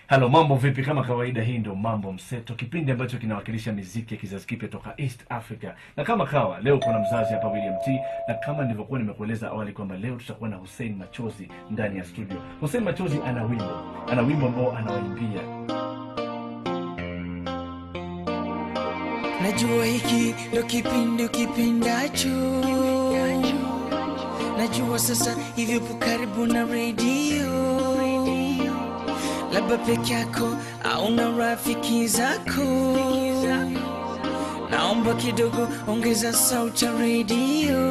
Hello, mambo vipi? Kama kawaida, hii ndio Mambo Mseto, kipindi ambacho kinawakilisha muziki ya kizazi kipya toka East Africa. Na kama kawa, leo kuna mzazi hapa William T, na kama nilivyokuwa nimekueleza awali kwamba leo tutakuwa na Hussein Machozi ndani ya studio. Hussein Machozi ana wimbo ambao anawaimbia. Najua hiki ndo kipindi ukipendacho, najua sasa hivi upo karibu na radio, labda peke yako au na rafiki zako. Naomba kidogo ongeza sauti ya radio,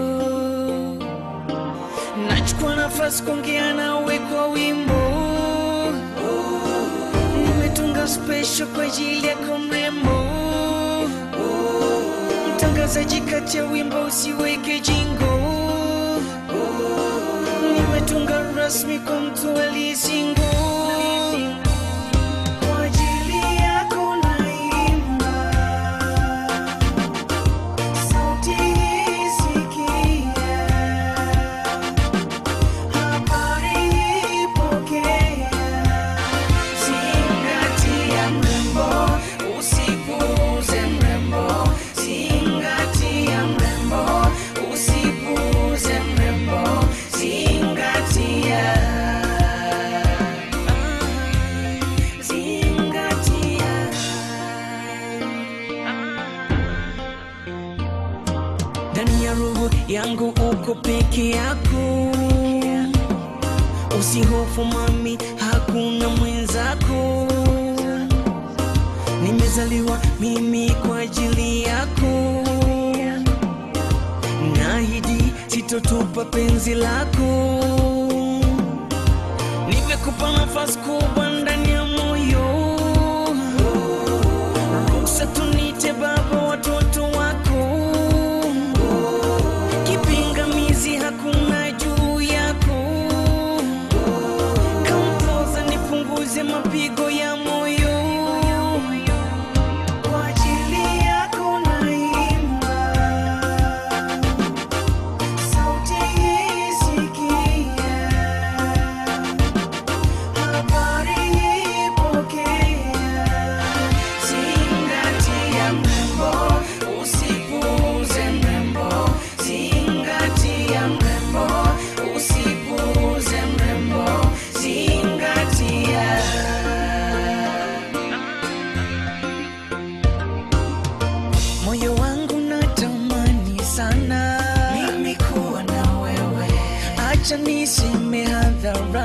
nachukua nafasi kuongea nawe kwa wimbo. Nimetunga special kwa ajili yako mrembo, mtangazaji kati ya wimbo usiweke jingo. Nimetunga rasmi kwa mtu aliyesingo. Ndani ya roho yangu uko peke yako, usihofu mami, hakuna mwenzako. Nimezaliwa mimi kwa ajili yako, naahidi sitotupa penzi lako. Nimekupa nafasi kubwa ndani ya moyo, ruhusa tunite baba watoto wako. Kipingamizi hakuna juu yako, kampoza nipunguze mapigo ya moyo. Kwa ajili yako naimba, sauti isikia, habari ipokea. Zingatia mrembo, usipuuze mrembo. Zingatia mrembo, usipuuze mrembo. Zingatia. Moyo wangu natamani sana mimi kuwa na wewe, acha niseme hadharani.